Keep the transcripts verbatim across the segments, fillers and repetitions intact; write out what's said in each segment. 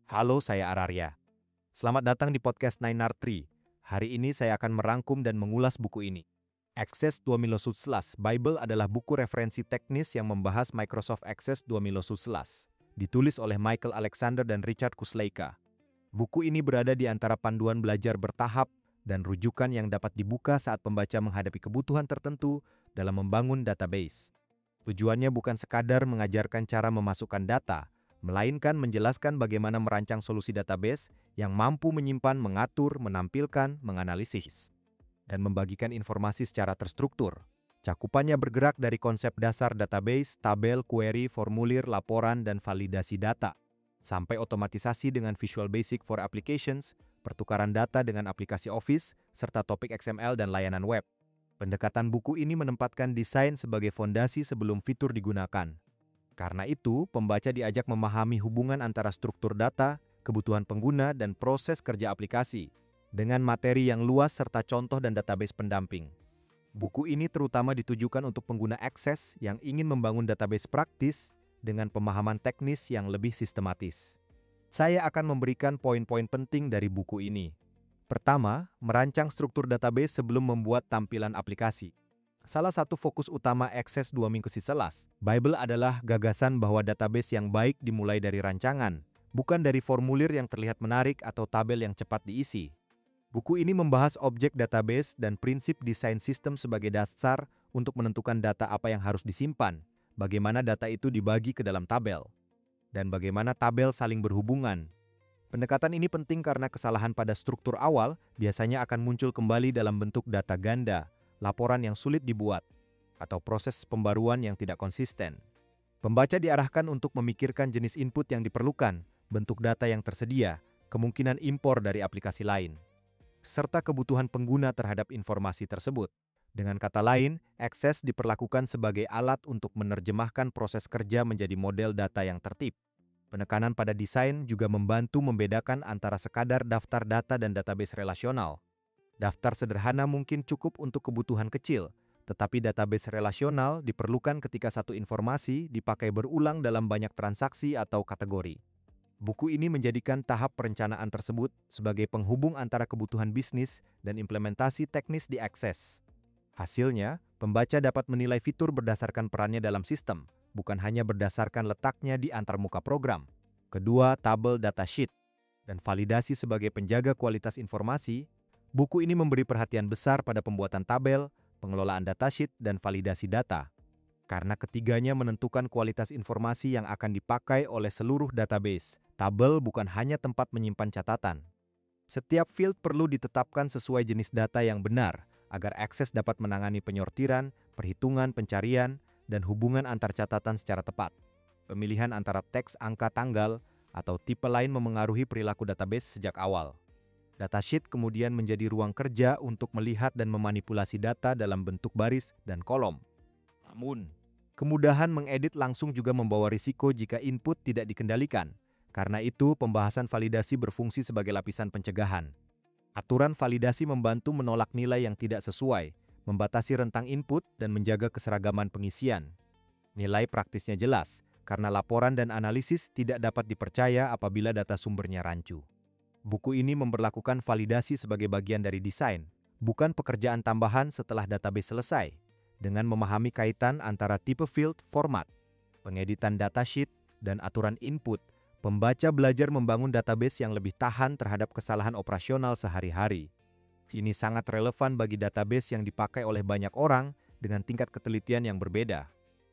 Halo, saya Ararya. Selamat datang di podcast Nine R Tree. Hari ini saya akan merangkum dan mengulas buku ini. Access dua Milosuslas Bible adalah buku referensi teknis yang membahas Microsoft Access dua Milosuslas. Ditulis oleh Michael Alexander dan Richard Kusleika. Buku ini berada di antara panduan belajar bertahap dan rujukan yang dapat dibuka saat pembaca menghadapi kebutuhan tertentu dalam membangun database. Tujuannya bukan sekadar mengajarkan cara memasukkan data, melainkan menjelaskan bagaimana merancang solusi database yang mampu menyimpan, mengatur, menampilkan, menganalisis, dan membagikan informasi secara terstruktur. Cakupannya bergerak dari konsep dasar database, tabel, query, formulir, laporan, dan validasi data, sampai otomatisasi dengan Visual Basic for Applications, pertukaran data dengan aplikasi Office, serta topik X M L dan layanan web. Pendekatan buku ini menempatkan desain sebagai fondasi sebelum fitur digunakan. Karena itu, pembaca diajak memahami hubungan antara struktur data, kebutuhan pengguna, dan proses kerja aplikasi, dengan materi yang luas serta contoh dan database pendamping. Buku ini terutama ditujukan untuk pengguna Access yang ingin membangun database praktis dengan pemahaman teknis yang lebih sistematis. Saya akan memberikan poin-poin penting dari buku ini. Pertama, merancang struktur database sebelum membuat tampilan aplikasi. Salah satu fokus utama Access dua Milosuslas Bible adalah gagasan bahwa database yang baik dimulai dari rancangan, bukan dari formulir yang terlihat menarik atau tabel yang cepat diisi. Buku ini membahas objek database dan prinsip desain sistem sebagai dasar untuk menentukan data apa yang harus disimpan, bagaimana data itu dibagi ke dalam tabel, dan bagaimana tabel saling berhubungan. Pendekatan ini penting karena kesalahan pada struktur awal biasanya akan muncul kembali dalam bentuk data ganda, laporan yang sulit dibuat, atau proses pembaruan yang tidak konsisten. Pembaca diarahkan untuk memikirkan jenis input yang diperlukan, bentuk data yang tersedia, kemungkinan impor dari aplikasi lain, serta kebutuhan pengguna terhadap informasi tersebut. Dengan kata lain, Access diperlakukan sebagai alat untuk menerjemahkan proses kerja menjadi model data yang tertib. Penekanan pada desain juga membantu membedakan antara sekadar daftar data dan database relasional. Daftar sederhana mungkin cukup untuk kebutuhan kecil, tetapi database relasional diperlukan ketika satu informasi dipakai berulang dalam banyak transaksi atau kategori. Buku ini menjadikan tahap perencanaan tersebut sebagai penghubung antara kebutuhan bisnis dan implementasi teknis di Access. Hasilnya, pembaca dapat menilai fitur berdasarkan perannya dalam sistem, bukan hanya berdasarkan letaknya di antarmuka program. Kedua, tabel datasheet dan validasi sebagai penjaga kualitas informasi. Buku ini memberi perhatian besar pada pembuatan tabel, pengelolaan datasheet, dan validasi data. Karena ketiganya menentukan kualitas informasi yang akan dipakai oleh seluruh database. Tabel bukan hanya tempat menyimpan catatan. Setiap field perlu ditetapkan sesuai jenis data yang benar, agar Access dapat menangani penyortiran, perhitungan, pencarian, dan hubungan antar catatan secara tepat. Pemilihan antara teks, angka, tanggal, atau tipe lain memengaruhi perilaku database sejak awal. Datasheet kemudian menjadi ruang kerja untuk melihat dan memanipulasi data dalam bentuk baris dan kolom. Namun, kemudahan mengedit langsung juga membawa risiko jika input tidak dikendalikan. Karena itu, pembahasan validasi berfungsi sebagai lapisan pencegahan. Aturan validasi membantu menolak nilai yang tidak sesuai, membatasi rentang input, dan menjaga keseragaman pengisian. Nilai praktisnya jelas, karena laporan dan analisis tidak dapat dipercaya apabila data sumbernya rancu. Buku ini memberlakukan validasi sebagai bagian dari desain, bukan pekerjaan tambahan setelah database selesai. Dengan memahami kaitan antara tipe field, format, pengeditan datasheet, dan aturan input, pembaca belajar membangun database yang lebih tahan terhadap kesalahan operasional sehari-hari. Ini sangat relevan bagi database yang dipakai oleh banyak orang dengan tingkat ketelitian yang berbeda.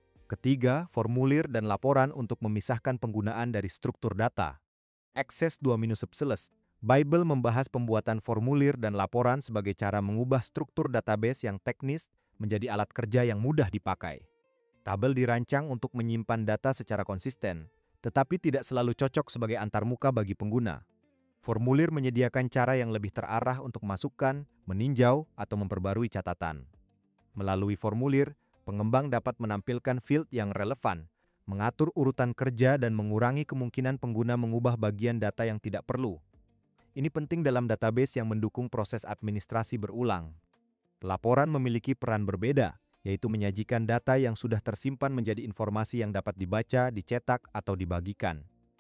Ketiga, formulir dan laporan untuk memisahkan penggunaan dari struktur data. Access dua Milosuslas Bible membahas pembuatan formulir dan laporan sebagai cara mengubah struktur database yang teknis menjadi alat kerja yang mudah dipakai. Tabel dirancang untuk menyimpan data secara konsisten, tetapi tidak selalu cocok sebagai antarmuka bagi pengguna. Formulir menyediakan cara yang lebih terarah untuk masukkan, meninjau, atau memperbarui catatan. Melalui formulir, pengembang dapat menampilkan field yang relevan, mengatur urutan kerja, dan mengurangi kemungkinan pengguna mengubah bagian data yang tidak perlu. Ini penting dalam database yang mendukung proses administrasi berulang. Laporan memiliki peran berbeda, yaitu menyajikan data yang sudah tersimpan menjadi informasi yang dapat dibaca, dicetak, atau dibagikan.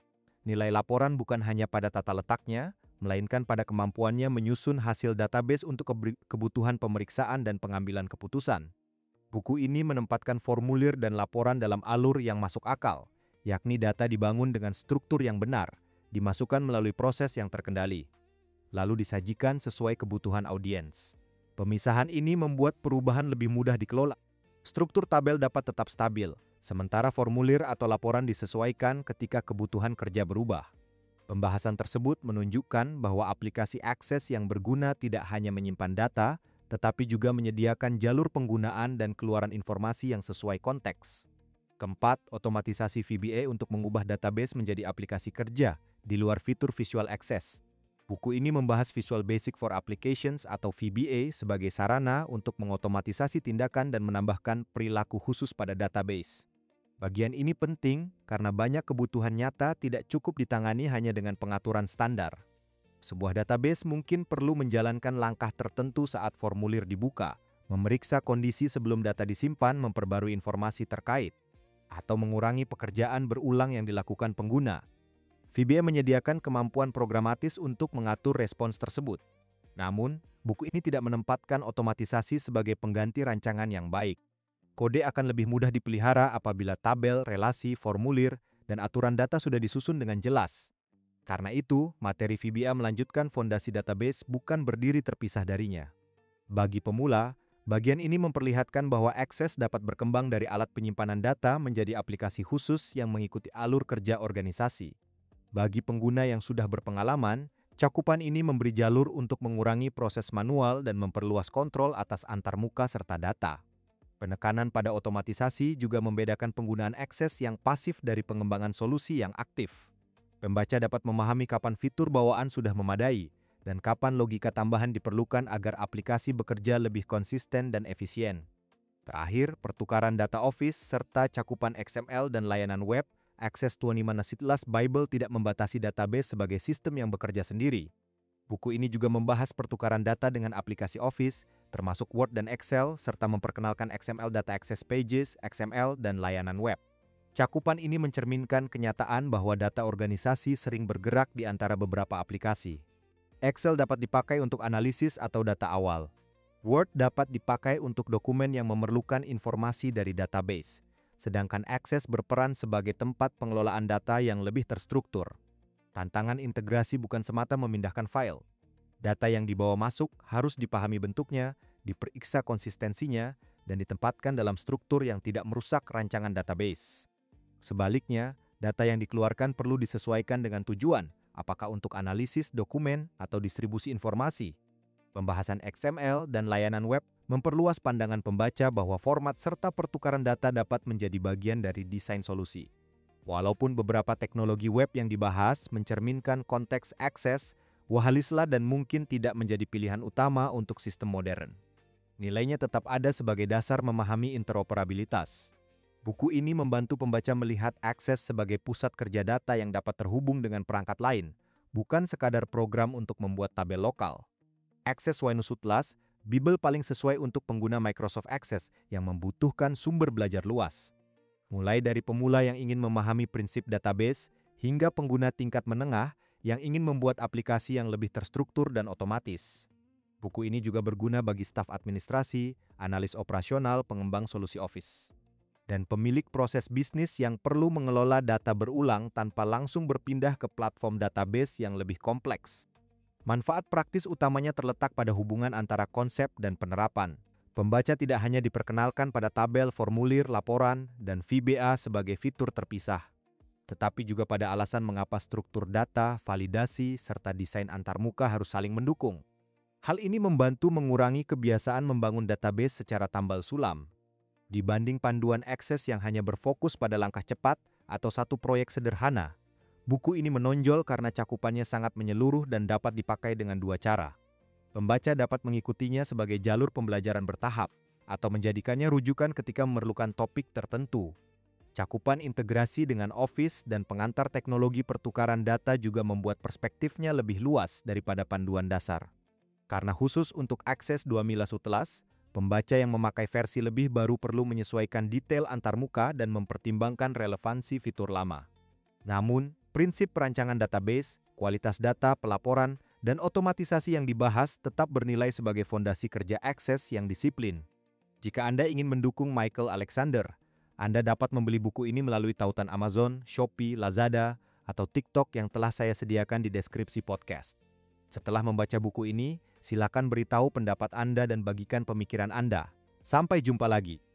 Nilai laporan bukan hanya pada tata letaknya, melainkan pada kemampuannya menyusun hasil database untuk kebutuhan pemeriksaan dan pengambilan keputusan. Buku ini menempatkan formulir dan laporan dalam alur yang masuk akal, yakni data dibangun dengan struktur yang benar, dimasukkan melalui proses yang terkendali, lalu disajikan sesuai kebutuhan audiens. Pemisahan ini membuat perubahan lebih mudah dikelola. Struktur tabel dapat tetap stabil, sementara formulir atau laporan disesuaikan ketika kebutuhan kerja berubah. Pembahasan tersebut menunjukkan bahwa aplikasi Access yang berguna tidak hanya menyimpan data, tetapi juga menyediakan jalur penggunaan dan keluaran informasi yang sesuai konteks. Keempat, otomatisasi V B A untuk mengubah database menjadi aplikasi kerja di luar fitur Visual Access. Buku ini membahas Visual Basic for Applications atau V B A sebagai sarana untuk mengotomatisasi tindakan dan menambahkan perilaku khusus pada database. Bagian ini penting karena banyak kebutuhan nyata tidak cukup ditangani hanya dengan pengaturan standar. Sebuah database mungkin perlu menjalankan langkah tertentu saat formulir dibuka, memeriksa kondisi sebelum data disimpan, memperbarui informasi terkait, atau mengurangi pekerjaan berulang yang dilakukan pengguna. V B A menyediakan kemampuan programatis untuk mengatur respons tersebut. Namun, buku ini tidak menempatkan otomatisasi sebagai pengganti rancangan yang baik. Kode akan lebih mudah dipelihara apabila tabel, relasi, formulir, dan aturan data sudah disusun dengan jelas. Karena itu, materi V B A melanjutkan fondasi database bukan berdiri terpisah darinya. Bagi pemula, bagian ini memperlihatkan bahwa Access dapat berkembang dari alat penyimpanan data menjadi aplikasi khusus yang mengikuti alur kerja organisasi. Bagi pengguna yang sudah berpengalaman, cakupan ini memberi jalur untuk mengurangi proses manual dan memperluas kontrol atas antarmuka serta data. Penekanan pada otomatisasi juga membedakan penggunaan Access yang pasif dari pengembangan solusi yang aktif. Pembaca dapat memahami kapan fitur bawaan sudah memadai dan kapan logika tambahan diperlukan agar aplikasi bekerja lebih konsisten dan efisien. Terakhir, pertukaran data Office serta cakupan X M L dan layanan web, Access dua puluh lima Nasitlas Bible tidak membatasi database sebagai sistem yang bekerja sendiri. Buku ini juga membahas pertukaran data dengan aplikasi Office, termasuk Word dan Excel, serta memperkenalkan X M L Data Access Pages, X M L, dan layanan web. Cakupan ini mencerminkan kenyataan bahwa data organisasi sering bergerak di antara beberapa aplikasi. Excel dapat dipakai untuk analisis atau data awal. Word dapat dipakai untuk dokumen yang memerlukan informasi dari database, sedangkan Access berperan sebagai tempat pengelolaan data yang lebih terstruktur. Tantangan integrasi bukan semata memindahkan file. Data yang dibawa masuk harus dipahami bentuknya, diperiksa konsistensinya, dan ditempatkan dalam struktur yang tidak merusak rancangan database. Sebaliknya, data yang dikeluarkan perlu disesuaikan dengan tujuan, apakah untuk analisis dokumen atau distribusi informasi. Pembahasan X M L dan layanan web memperluas pandangan pembaca bahwa format serta pertukaran data dapat menjadi bagian dari desain solusi. Walaupun beberapa teknologi web yang dibahas mencerminkan konteks Access, wahalislah dan mungkin tidak menjadi pilihan utama untuk sistem modern. Nilainya tetap ada sebagai dasar memahami interoperabilitas. Buku ini membantu pembaca melihat Access sebagai pusat kerja data yang dapat terhubung dengan perangkat lain, bukan sekadar program untuk membuat tabel lokal. Access dua puluh lima Nasitlas Bible paling sesuai untuk pengguna Microsoft Access yang membutuhkan sumber belajar luas. Mulai dari pemula yang ingin memahami prinsip database, hingga pengguna tingkat menengah yang ingin membuat aplikasi yang lebih terstruktur dan otomatis. Buku ini juga berguna bagi staf administrasi, analis operasional, pengembang solusi Office, dan pemilik proses bisnis yang perlu mengelola data berulang tanpa langsung berpindah ke platform database yang lebih kompleks. Manfaat praktis utamanya terletak pada hubungan antara konsep dan penerapan. Pembaca tidak hanya diperkenalkan pada tabel, formulir, laporan, dan V B A sebagai fitur terpisah, tetapi juga pada alasan mengapa struktur data, validasi, serta desain antarmuka harus saling mendukung. Hal ini membantu mengurangi kebiasaan membangun database secara tambal sulam. Dibanding panduan Access yang hanya berfokus pada langkah cepat atau satu proyek sederhana, buku ini menonjol karena cakupannya sangat menyeluruh dan dapat dipakai dengan dua cara. Pembaca dapat mengikutinya sebagai jalur pembelajaran bertahap, atau menjadikannya rujukan ketika memerlukan topik tertentu. Cakupan integrasi dengan Office dan pengantar teknologi pertukaran data juga membuat perspektifnya lebih luas daripada panduan dasar. Karena khusus untuk Access dua puluh lima Nasitlas, pembaca yang memakai versi lebih baru perlu menyesuaikan detail antarmuka dan mempertimbangkan relevansi fitur lama. Namun, Prinsip perancangan database, kualitas data, pelaporan, dan otomatisasi yang dibahas tetap bernilai sebagai fondasi kerja Access yang disiplin. Jika Anda ingin mendukung Michael Alexander, Anda dapat membeli buku ini melalui tautan Amazon, Shopee, Lazada, atau TikTok yang telah saya sediakan di deskripsi podcast. Setelah membaca buku ini, silakan beritahu pendapat Anda dan bagikan pemikiran Anda. Sampai jumpa lagi.